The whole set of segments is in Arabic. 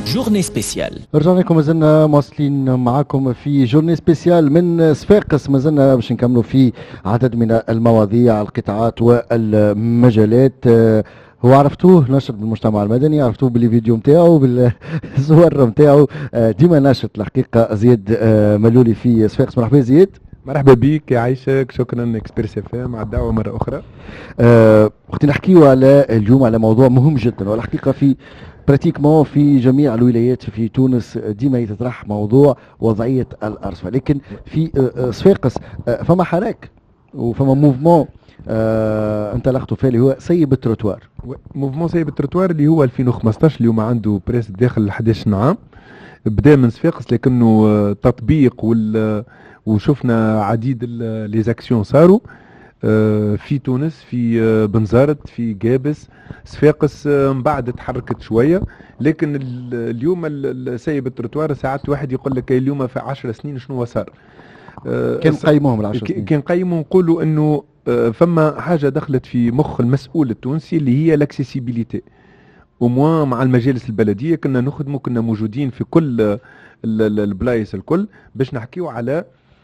جورني سبيسيال. رجعنا لكم، مازلنا مواصلين معكم في جورني سبيسيال من صفاقس. مازلنا باش نكملوا في عدد من المواضيع، القطاعات والمجالات. هو عرفتوه نشر بالمجتمع المدني، عرفتوه بالفيديو نتاعو بالصور نتاعو، ديما ناشط الحقيقه. زياد ملولي في صفاقس. مرحبا زياد. مرحبا بك يا عايشك، شكرا اكسبريس اف ام على الدعوه مره اخرى. وقت نحكيو على اليوم على موضوع مهم جدا، والحقيقه في براتيكمون في جميع الولايات في تونس ديما يتطرح موضوع وضعيه الارصفه، لكن في صفاقس فما حراك وفما موفمون انطلقتوا فيه اللي هو سيب التروتوار. موفمون سيب التروتوار اللي هو 2015 اليوم عنده بريس داخل 11 عام، بدا من صفاقس لكنه تطبيق وشفنا عديد لي زاكسيون صاروا في تونس، في بنزرت، في جابس، صفاقس من بعد تحركت شويه. لكن اليوم سايب التروتوار ساعات واحد يقول لك اليوم في 10 سنين شنو صار. كان قيموهم ال10 سنين، كان قيموا نقولوا انه فما حاجه دخلت في مخ المسؤول التونسي اللي هي الاكسيسيبيليتي. وموا مع المجالس البلديه كنا نخدموا، كنا موجودين في كل البلايص الكل باش نحكيو على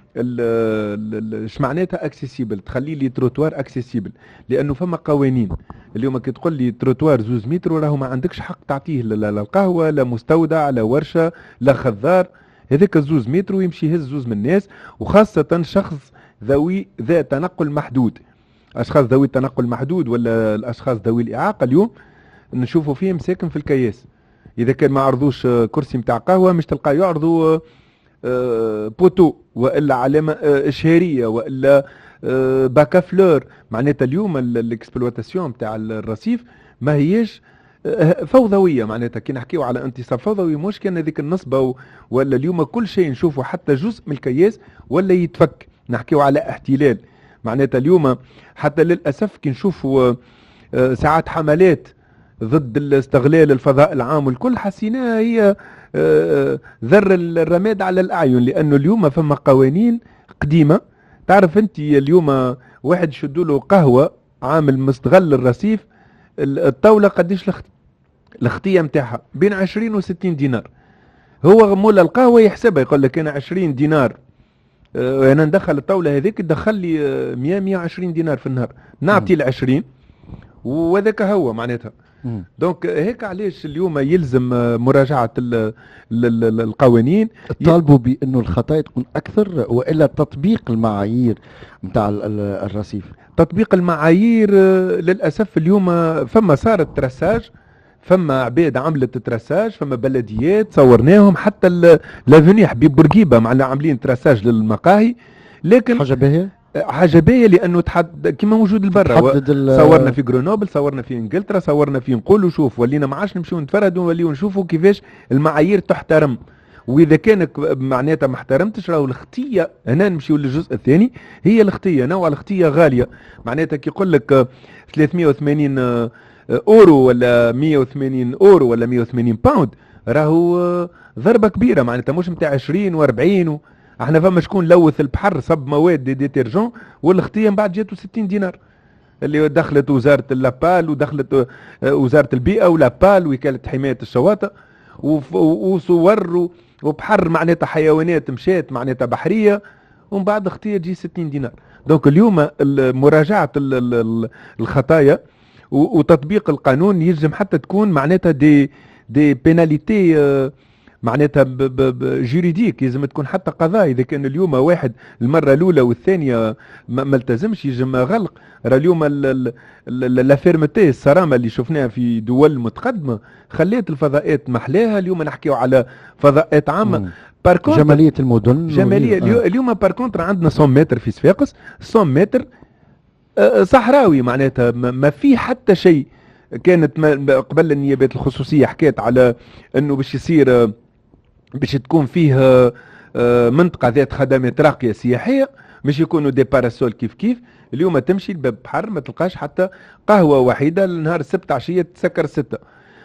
اش معناتها اكسيسيبل، تخلي لي تروتوار اكسيسيبل. لانه فما قوانين اليوم كي تقول لي تروتوار 2 متر راهو ما عندكش حق تعطيه لا القهوه لا مستودع لا ورشه لا خضار، هذاك 2 متر ويمشي يهز زوز من الناس، وخاصه شخص ذا تنقل محدود. اشخاص ذوي التنقل محدود ولا الاشخاص ذوي الاعاقه اليوم نشوفوا فيهم ساكن في الكياس. اذا كان ما عرضوش كرسي متاع قهوه مش تلقاه يعرضوا بوتو والا علامه اشهاريه والا باكا فلور. معناتها اليوم الاكسبلواتاسيون نتاع الرصيف ما هيش فوضويه. معناتها كي نحكيو على انتصاب فوضوي مش كان هذيك النصبه ولا اليوم كل شيء نشوفوا حتى جزء من الكياس ولا يتفك، نحكيو على احتلال. معناتها اليوم حتى للاسف كي نشوفوا ساعات حملات ضد الاستغلال الفضاء العام والكل، حسيناها هي ذر الرماد على الأعين. لأنه اليوم فما قوانين قديمة. تعرف أنت اليوم واحد يشدوا له قهوة عامل مستغل الرصيف، الطاولة قديش الخطية متاعها بين 20 و60 دينار. هو مولا القهوة يحسبها يقول لك أنا 20 دينار أنا ندخل الطاولة هذيك تدخل لي 100-120 دينار في النهار، نعطي ال20 وذاك هو معناتها. دونك هيك علاش اليوم يلزم مراجعة القوانين. طالبوا بأنه الخطايا تكون أكثر وإلا تطبيق المعايير متاع الرصيف. تطبيق المعايير للأسف اليوم فما صارت ترساج، فما عباد عملت ترساج، فما بلديات صورناهم، حتى لافوني حبيب بورقيبة معنا عاملين ترساج للمقاهي. لكن حاجه باهيه لانه كما موجود البرا. صورنا في غرونوبل، صورنا في انجلترا، صورنا في نقولوا شوف ولينا ما عادش نمشيو نتفردوا وليو نشوفوا كيفاش المعايير تحترم. واذا كانك معناتها ما احترمتش راهو الخطيه. هنا نمشيو للجزء الثاني، هي الخطيه. نوع الخطيه غاليه. معناتها كي يقول لك 380 اورو ولا 180 اورو ولا 180 باوند راهو ضربه كبيره. معناتها مش نتاع 20 و40 احنا فما شكون لوث البحر صب مواد ديتيرجون والخطيه من بعد جاتو 60 دينار اللي دخلت وزاره اللابال ودخلت وزاره البيئه ولابال وكاله حمايه الشواطئ وصور وبحر معناتها حيوانات مشات معناتها بحريه ومن بعد خطيه تجي 60 دينار. دونك اليوم مراجعه الخطايا وتطبيق القانون يلزم حتى تكون معناتها دي بيناليتي معناتها جيريديك، لازم تكون حتى قضاء. اذا كان اليوم واحد المره الاولى والثانيه ما التزمش يجم غلق. راه اليوم لا فيرمتي الصرامه اللي شفناها في دول متقدمه خليت الفضاءات محلاها. اليوم نحكيو على فضاءات عامه جماليه المدن جماليه. اليوم باركونتر عندنا 100 متر في صفاقس، 100 متر صحراوي معناتها ما في حتى شيء. كانت قبل النيابات الخصوصيه حكيت على انه باش يصير باش تكون فيه منطقة ذات خدمات راقية سياحية، مش يكونوا دي باراسول كيف. اليوم تمشي الباب بحر ما تلقاش حتى قهوة وحيدة، النهار السبت عشية تسكر 6.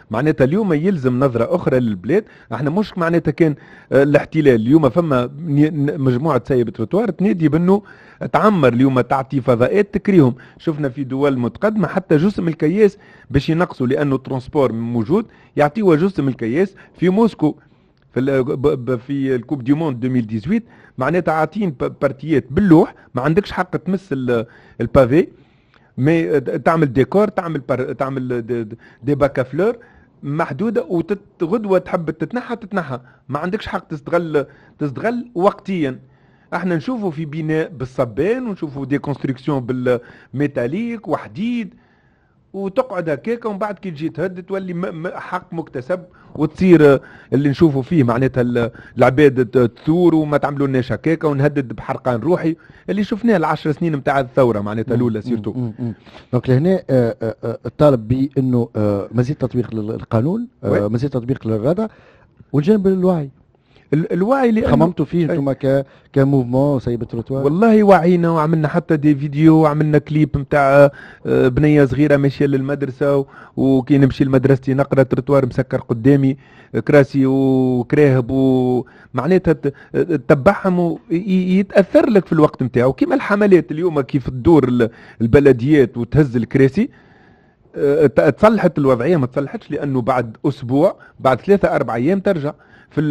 معناتها اليوم يلزم نظرة أخرى للبلاد. احنا مش معناتها كان الاحتلال اليوم فما مجموعة سايب تروتوار تنادي بأنه تعمر اليوم تعطي فضاءات تكريهم. شفنا في دول متقدمة حتى جسم الكياس باش ينقصوا لأنه ترانسبور موجود يعطيوا جسم الكياس في موسكو في الكوب دي موند 2018 معناتها عاطين بارتيات باللوح ما عندكش حق تمس البافي مي تعمل ديكور تعمل دي باكا فلور محدوده وغدوه تحب تتنحى ما عندكش حق تستغل وقتيا. احنا نشوفوا في بناء بالصبان ونشوفوا دي كونستركسيون بالميتاليك وحديد وتقعد هكاك ومن بعد كي تجي تهد تولي حق مكتسب وتصير اللي نشوفوا فيه معناتها العباد تثور وما تعملوا لناش هكاك ونهدد بحرقان روحي اللي شفناه العشر سنين نتاع الثوره معناتها الاولى سيرتو. دونك لهنا الطالب بانه مزيد تطبيق للقانون مزيد تطبيق للردع والجانب الوعي. الوعي اللي خممتوا فيه انتم كموفمون سايب التروتوار؟ والله وعينا وعملنا حتى دي فيديو وعملنا كليب نتاع بنيه صغيره ماشيه للمدرسه وكي نمشي لمدرستي نقرا تروتوار مسكر قدامي كراسي وكراهب ومعناتها تتبعهم ويتاثر لك في الوقت نتاعو كيما الحملات اليوم كيف تدور البلديات وتهز الكراسي. تصلحت الوضعيه ما تصلحتش لانه بعد اسبوع بعد 3-4 ايام ترجع في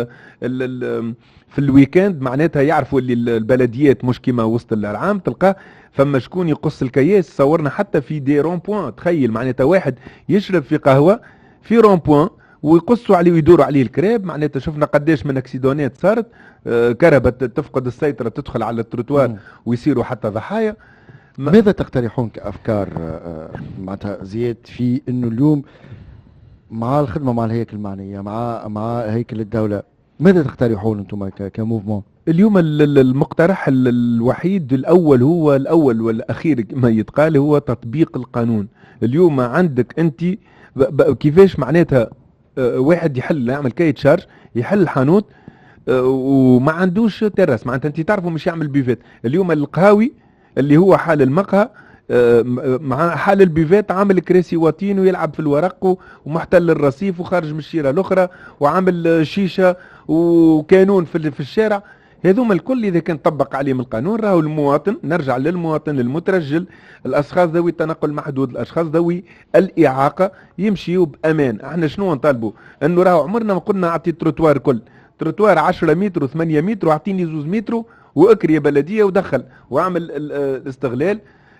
في الويكند معناتها يعرفوا اللي البلديات مش كيما وسط العام تلقاه فما شكون يقص الكياس. صورنا حتى في دي رون بوان تخيل معناتها واحد يشرب في قهوه في رون بوان ويقصوا عليه ويدوروا عليه الكراب. معناتها شفنا قداش من اكسيدونات صارت كرهبة تفقد السيطره تدخل على التروتوار ويصيروا حتى ضحايا. ماذا تقترحون كافكار معناتها زياد في انه اليوم مع الخدمه مع الهيكل المعنيه مع هيكل الدوله ماذا تقترحون انتم كموفمون؟ اليوم المقترح الوحيد الاول والاخير ما يتقال هو تطبيق القانون. اليوم عندك انت كيفاش معناتها واحد يعمل كايت شارج يحل الحانوت وما عندوش ترس معناتها انت تعرفوا مش يعمل بيفات. اليوم القهاوي اللي هو حال المقهى مع حال البيفات عامل كراسي واتين ويلعب في الورق ومحتل الرصيف وخارج من الشيره الاخرى وعامل شيشه وكانون في الشارع. هذوما الكل اذا كان طبق عليهم القانون راهو المواطن نرجع للمواطن المترجل الاشخاص ذوي التنقل المحدود الاشخاص ذوي الاعاقه يمشيوا بامان. احنا شنو نطالبوا انه راهو عمرنا ما قلنا اعطي تروتوار كل تروتوار 10 متر و8 متر واعطيني 2 متر واكري بلديه ودخل واعمل الاستغلال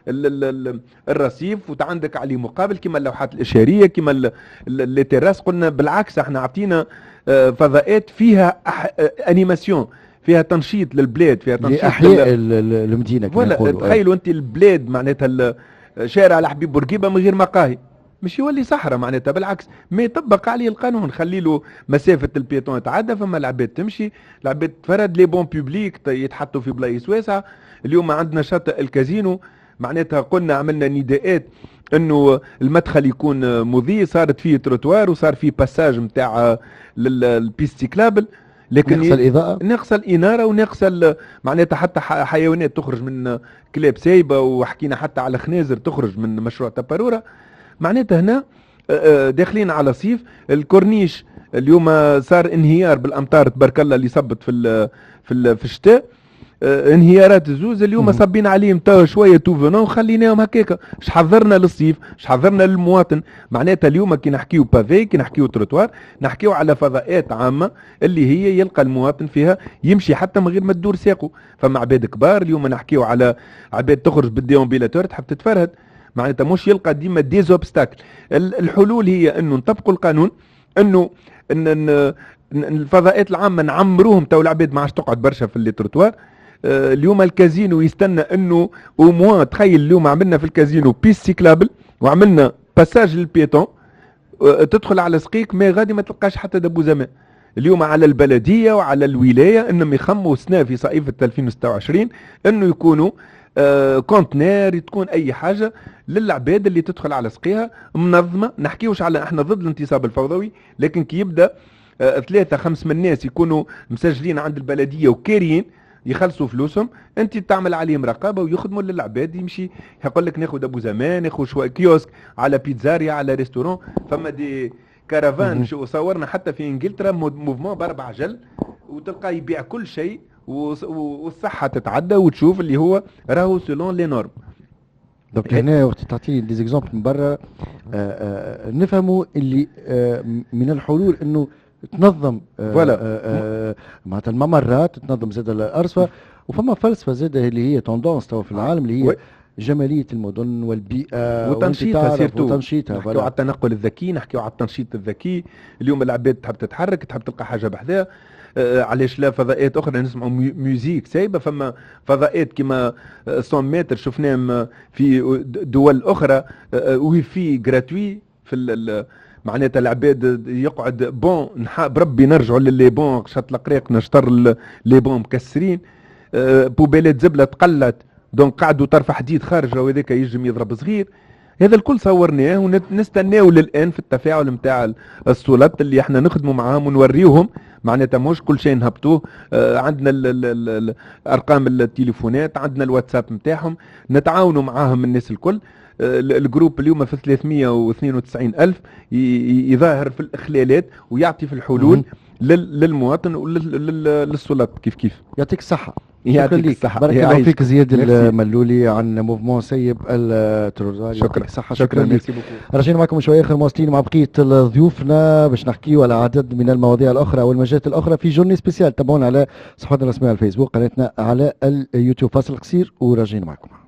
الرصيف وتعندك عليه مقابل كما اللوحات الاشاريه كما اللي تراس. قلنا بالعكس احنا عطينا فضاءات فيها انيماسيون فيها تنشيط للبلاد فيها تنشيط لاحياء المدينه ولا تخيلوا انت البلاد معناتها شارع الحبيب بورقيبه من غير مقاهي مش يولي صحراء معناتها بالعكس ما يطبق عليه القانون خلي له مسافه البيتون يتعدى فما العباد تمشي العباد تفرد لي بون بوبليك يتحطوا في بلايص واسعه. اليوم عندنا شاطئ الكازينو معناتها قلنا عملنا نداءات انه المدخل يكون مضيء صارت فيه تروتوار وصار فيه باساج نتاع البيستيكلابل لكن نقص الاناره ونقص معناتها حتى حيوانات تخرج من كلاب سايبه وحكينا حتى على خنازر تخرج من مشروع تبارورة. معناتها هنا داخلين على صيف الكورنيش اليوم صار انهيار بالامطار تبارك الله اللي صبت في الشتاء انهيارات الزوز اليوم صبينا عليهم تا شويه توفنا وخليناهم هكاك. اش حضرنا للصيف اش حضرنا للمواطن. معناتها اليوم كي نحكيو بافي كي نحكيو تروتوار نحكيو على فضاءات عامه اللي هي يلقى المواطن فيها يمشي حتى من غير ما تدور ساقه. فما عباد كبار اليوم نحكيو على عباد تخرج بالديامبيلاتور تحب تتفرهد معناتها مش يلقى ديما ديزوبستاكل. الحلول هي انه نطبقوا القانون انه الفضاءات العامه نعمروهم تو العباد ما عادش تقعد برشا في التروتوار. اليوم الكازينو يستنى انه او موان تخيل اليوم عملنا في الكازينو بيس سيكلابل وعملنا باساج للبيتون تدخل على سقيك ما غادي ما تلقاش حتى دبو زمان. اليوم على البلديه وعلى الولايه انهم يخموا سنه في صيفه 2026 انه يكونوا كونتنير تكون اي حاجه للعباد اللي تدخل على سقيها منظمه. نحكيوش على احنا ضد الانتصاب الفوضوي لكن كي يبدا 3-5 من الناس يكونوا مسجلين عند البلديه وكاريين يخلصوا فلوسهم انت تعمل عليهم رقابه ويخدموا للعباد يمشي يقول لك ناخذ ابو زمان ناخذ شويه كيوسك على بيتزاريا على ريستورون. فما كارافان صورنا حتى في انجلترا موفمون باربع عجل، وتلقاه يبيع كل شيء والصحه تتعدى وتشوف اللي هو راهو سولون لي نورم. دونك هنا وقت تعطيني دي زيكزامبل من برا نفهموا اللي من الحلول انه تنظم معناتها الممرات، تنظم زاد الارصفه، وفما فلسفه زاد اللي هي توندونس تو في العالم اللي هي جماليه المدن والبيئه وتنشيطها سيرتو. وتنشيطها نحكيو على التنقل الذكي، نحكيو على التنشيط الذكي. اليوم العباد تحب تتحرك، تحب تلقى حاجه بحذاها. علاش لا فضاءات اخرى نسمعوا ميوزيك سايبه. فما فضاءات كما 100 متر شفناهم في دول اخرى، ويفي جراتوي في معناتها العباد يقعد بون بربي نرجعوا للي بون شط القريق نشطر لي بون مكسرين. بوبيلات زبله تقلت دونك قعدوا طرف حديد خارجه وهذاك يجم يضرب صغير. هذا الكل صورناه ونستناو للان في التفاعل نتاع السلط اللي احنا نخدموا معاهم ونوريوهم. معناتها مش كل شيء نهبطوه. عندنا ارقام التليفونات، عندنا الواتساب نتاعهم، نتعاونوا معاهم الناس الكل. الجروب اليوم في 392 ألف يظاهر في الإخلالات ويعطي في الحلول للمواطن وللسلطات كيف. يعطيك الصحة. يعطيك الصحة. بارك الله فيك زياد الملولي عن موفمون سيب التروزاري. شكرا. رجعنا معكم شوية آخر مواصلين مع بقية ضيوفنا باش نحكيوا على عدد من المواضيع الأخرى والمجالات الأخرى في جورني سبيسيال. تابعونا على صفحتنا الرسمية على الفيسبوك، قناتنا على اليوتيوب. فاصل قصير وراجعين معكم.